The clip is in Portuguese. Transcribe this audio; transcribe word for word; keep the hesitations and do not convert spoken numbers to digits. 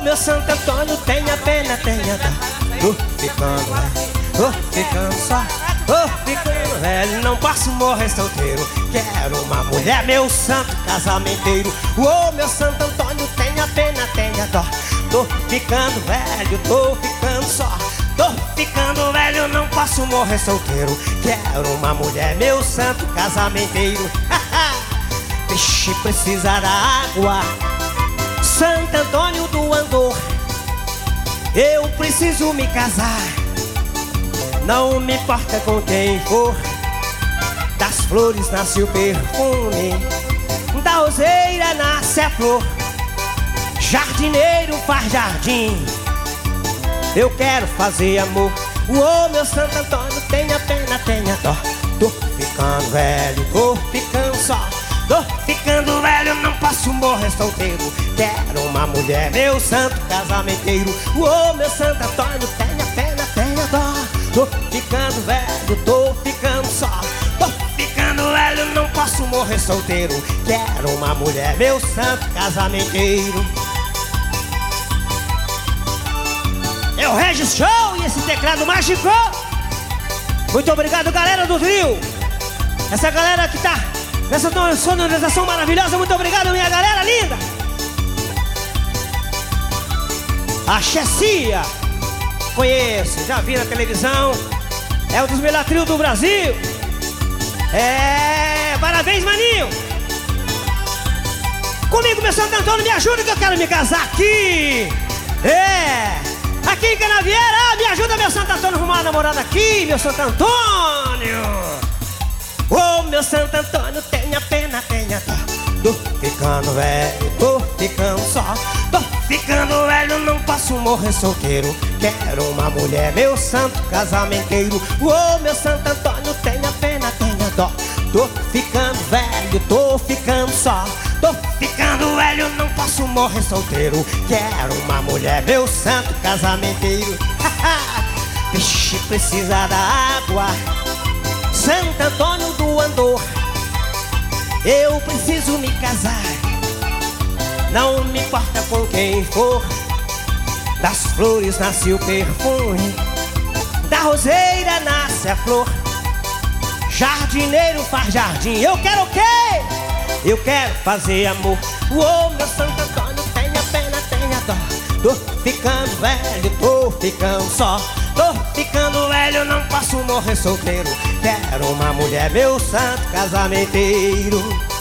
meu Santo Antônio, tenha pena, tenha dó. Tô ficando velho, tô ficando só, tô ficando velho, não posso morrer solteiro. Quero uma mulher, meu santo casamenteiro. Ô, meu Santo Antônio, tenha pena, tenha dó. Tô ficando velho, tô ficando só, tô ficando velho, não posso morrer solteiro. Quero uma mulher, meu santo casamenteiro. Peixe precisa da água, Santo Antônio do Andor. Eu preciso me casar, não me importa com quem for. Das flores nasce o perfume, da roseira nasce a flor. Jardineiro faz jardim, eu quero fazer amor. Ô, meu Santo Antônio, tenha pena, tenha dó. Tô ficando velho, tô ficando só, tô ficando velho, não posso morrer solteiro. Quero uma mulher, meu santo casamenteiro. Ô, meu Santo Antônio, tenha pena, tenha dó. Tô ficando velho, tô ficando só, tô ficando velho, não posso morrer solteiro. Quero uma mulher, meu santo casamenteiro. É o Regis Show e esse teclado mágico. Muito obrigado, galera do trio. Essa galera que tá nessa sonorização maravilhosa. Muito obrigado, minha galera linda. A Chessia, conheço, já vi na televisão. É um dos melhores trios do Brasil. É, parabéns, maninho. Comigo, meu Santo Antônio, me ajuda que eu quero me casar aqui. É, aqui em Canavieira. Ah, me ajuda, meu Santo Antônio, arrumar uma namorada aqui, meu Santo Antônio. Ô, oh, meu Santo Antônio, tenha pena, tenha dó. Tô ficando velho, tô ficando só, tô ficando velho, não posso morrer solteiro. Quero uma mulher, meu santo casamenteiro. Ô, oh, meu Santo Antônio, tenha pena, tenha dó. Tô ficando velho, tô ficando só, tô ficando velho, não posso morrer solteiro. Quero uma mulher, meu santo casamenteiro. Peixe precisa da água, Santo Antônio do Andor. Eu preciso me casar, não me importa com quem for. Das flores nasce o perfume, da roseira nasce a flor. Jardineiro faz jardim, eu quero o quê? Eu quero fazer amor. Ô, oh, meu Santo Antônio, tenha pena, tenha dó. Tô ficando velho, tô ficando só, tô ficando velho, não posso morrer solteiro. Quero uma mulher, meu santo casamenteiro.